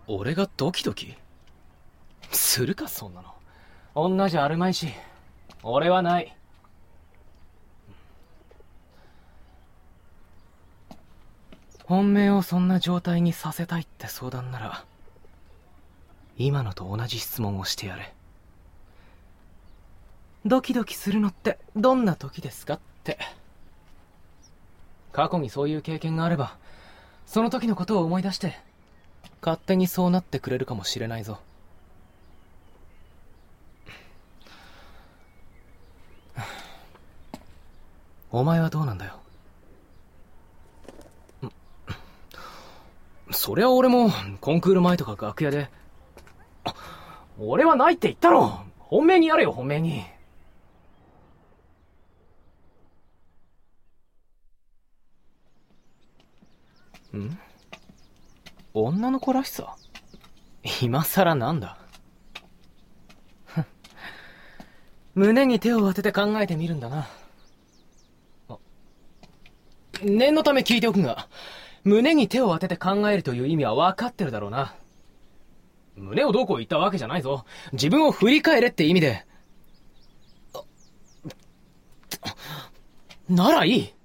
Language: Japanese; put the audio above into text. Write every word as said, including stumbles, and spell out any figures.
俺がドキドキするか、そんなの。女じゃあるまいし、俺はない。本命をそんな状態にさせたいって相談なら、今のと同じ質問をしてやれ。ドキドキするのってどんな時ですかって。過去にそういう経験があれば、その時のことを思い出して勝手にそうなってくれるかもしれないぞ。お前はどうなんだよ。そりゃ俺もコンクール前とか楽屋で、俺はないって言ったろ。本命にやれよ、本命に。ん？女の子らしさ？今さらなんだ。胸に手を当てて考えてみるんだな。あ、念のため聞いておくが、胸に手を当てて考えるという意味は分かってるだろうな。胸をどうこう言ったわけじゃないぞ。自分を振り返れって意味で。ならいい。